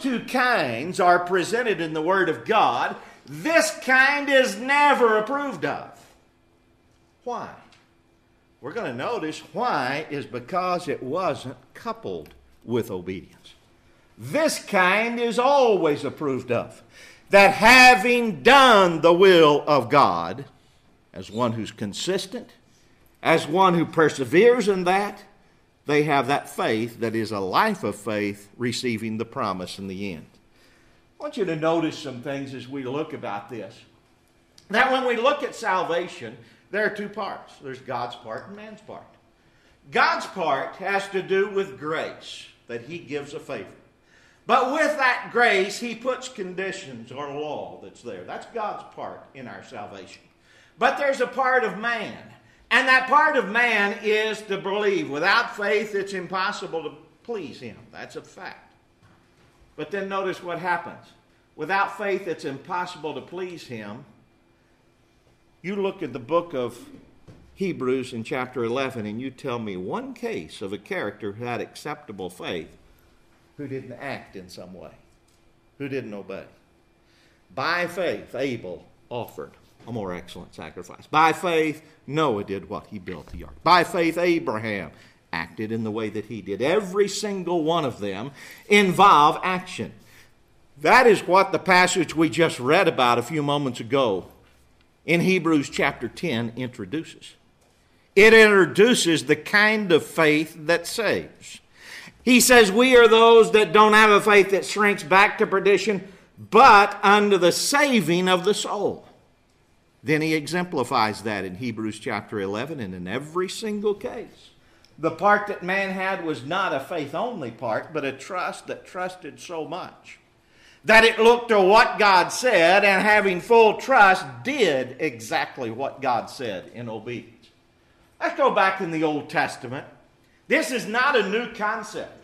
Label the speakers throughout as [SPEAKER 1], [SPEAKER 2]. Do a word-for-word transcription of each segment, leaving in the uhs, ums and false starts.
[SPEAKER 1] two kinds are presented in the Word of God, this kind is never approved of. Why? We're going to notice why is because it wasn't coupled with obedience. This kind is always approved of. That having done the will of God, as one who's consistent, as one who perseveres in that, they have that faith that is a life of faith, receiving the promise in the end. I want you to notice some things as we look about this. That when we look at salvation, there are two parts. There's God's part and man's part. God's part has to do with grace, that He gives a favor. But with that grace, He puts conditions or law that's there. That's God's part in our salvation. But there's a part of man. And that part of man is to believe. Without faith, it's impossible to please Him. That's a fact. But then notice what happens. Without faith, it's impossible to please Him. You look at the book of Hebrews in chapter eleven, and you tell me one case of a character who had acceptable faith, who didn't act in some way, who didn't obey. By faith, Abel offered a more excellent sacrifice. By faith, Noah did what? He built the ark. By faith, Abraham acted in the way that he did. Every single one of them involve action. That is what the passage we just read about a few moments ago in Hebrews chapter ten introduces. It introduces the kind of faith that saves. He says we are those that don't have a faith that shrinks back to perdition, but unto the saving of the soul. Then he exemplifies that in Hebrews chapter eleven, and in every single case. The part that man had was not a faith-only part, but a trust that trusted so much that it looked to what God said, and having full trust, did exactly what God said in obedience. Let's go back in the Old Testament. This is not a new concept.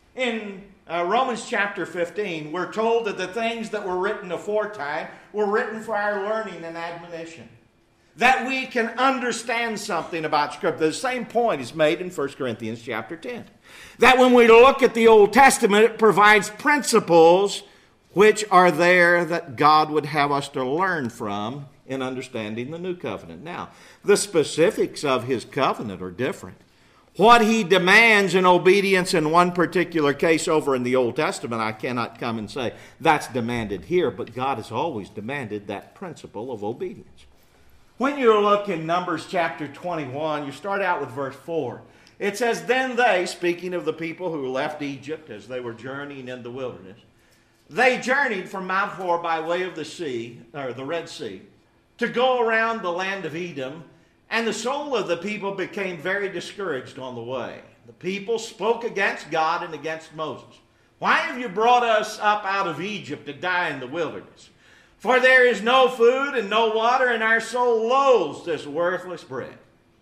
[SPEAKER 1] In uh, Romans chapter fifteen, we're told that the things that were written aforetime were written for our learning and admonition, that we can understand something about Scripture. The same point is made in First Corinthians chapter ten. That when we look at the Old Testament, it provides principles which are there that God would have us to learn from in understanding the New Covenant. Now, the specifics of His covenant are different. What He demands in obedience in one particular case over in the Old Testament, I cannot come and say that's demanded here, but God has always demanded that principle of obedience. When you look in Numbers chapter twenty-one, you start out with verse four. It says, then they, speaking of the people who left Egypt as they were journeying in the wilderness, they journeyed from Mount Hor by way of the sea, or the Red Sea, to go around the land of Edom, and the soul of the people became very discouraged on the way. The people spoke against God and against Moses. Why have you brought us up out of Egypt to die in the wilderness? For there is no food and no water, and our soul loathes this worthless bread.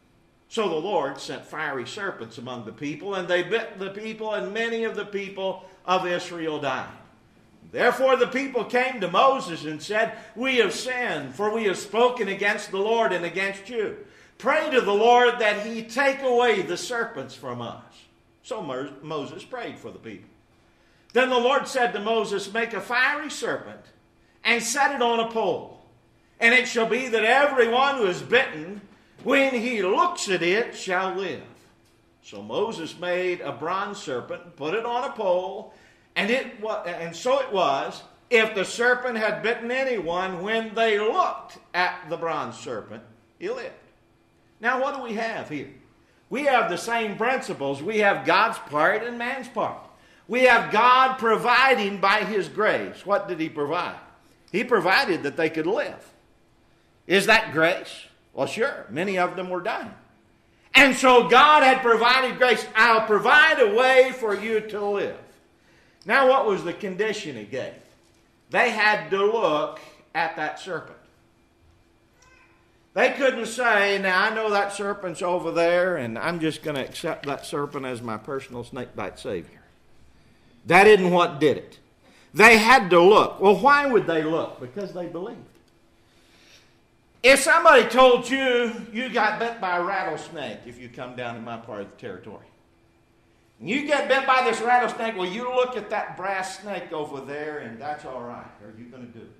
[SPEAKER 1] So the Lord sent fiery serpents among the people, and they bit the people, and many of the people of Israel died. Therefore the people came to Moses and said, we have sinned, for we have spoken against the Lord and against you. Pray to the Lord that He take away the serpents from us. So Moses prayed for the people. Then the Lord said to Moses, make a fiery serpent and set it on a pole. And it shall be that everyone who is bitten, when he looks at it, shall live. So Moses made a bronze serpent and put it on a pole. And it was, and so it was, if the serpent had bitten anyone, when they looked at the bronze serpent, he lived. Now what do we have here? We have the same principles. We have God's part and man's part. We have God providing by His grace. What did He provide? He provided that they could live. Is that grace? Well, sure. Many of them were dying. And so God had provided grace. I'll provide a way for you to live. Now, what was the condition He gave? They had to look at that serpent. They couldn't say, now I know that serpent's over there, and I'm just going to accept that serpent as my personal snakebite savior. That isn't what did it. They had to look. Well, why would they look? Because they believed. If somebody told you you got bit by a rattlesnake if you come down in my part of the territory, You get bit by this rattlesnake, well, you look at that brass snake over there, and that's all right. Are you going to do it?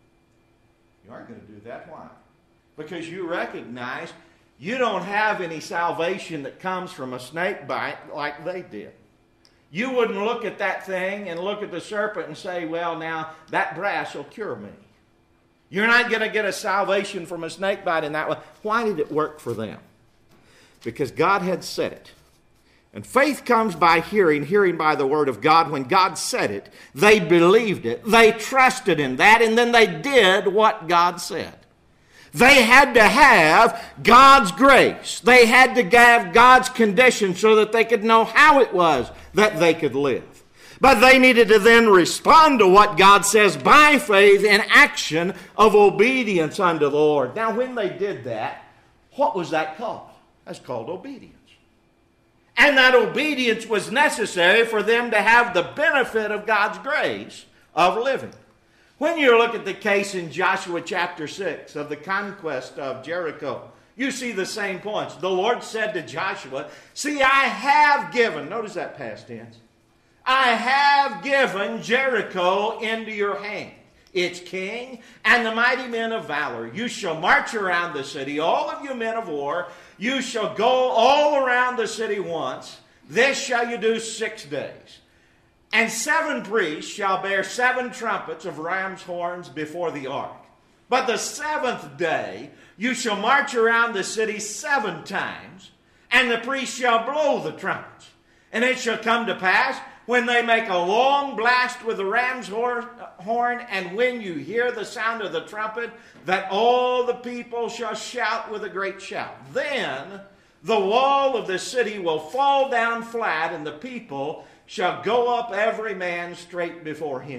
[SPEAKER 1] You aren't going to do that. Why? Because you recognize you don't have any salvation that comes from a snake bite like they did. You wouldn't look at that thing and look at the serpent and say, well, now, that brass will cure me. You're not going to get a salvation from a snake bite in that way. Why did it work for them? Because God had said it. And faith comes by hearing, hearing by the word of God. When God said it, they believed it. They trusted in that, and then they did what God said. They had to have God's grace. They had to have God's condition so that they could know how it was that they could live. But they needed to then respond to what God says by faith in action of obedience unto the Lord. Now, when they did that, what was that called? That's called obedience. And that obedience was necessary for them to have the benefit of God's grace of living. When you look at the case in Joshua chapter six of the conquest of Jericho, you see the same points. The Lord said to Joshua, see, I have given, notice that past tense, I have given Jericho into your hand, its king and the mighty men of valor. You shall march around the city, all of you men of war. You shall go all around the city once. This shall you do six days. And seven priests shall bear seven trumpets of ram's horns before the ark. But the seventh day you shall march around the city seven times, and the priests shall blow the trumpets. And it shall come to pass, when they make a long blast with the ram's horn, and when you hear the sound of the trumpet, that all the people shall shout with a great shout. Then the wall of the city will fall down flat, and the people shall go up every man straight before him.